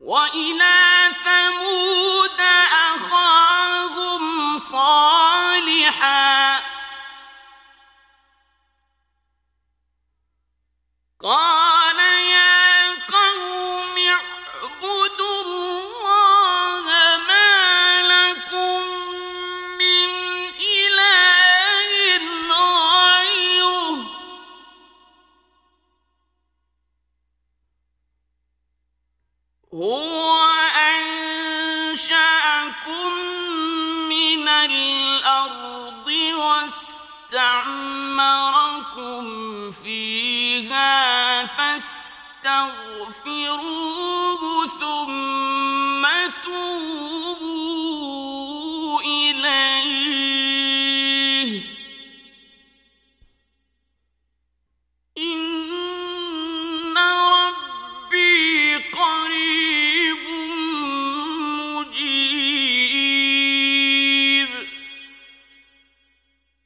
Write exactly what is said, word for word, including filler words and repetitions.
وإلى ثمود أخاهم صالحا قال يا قوم اعبدوا الله ما لكم من إله غيره هو أنشأكم من الأرض واستعمركم فيها فاستغفروه ثم توبوا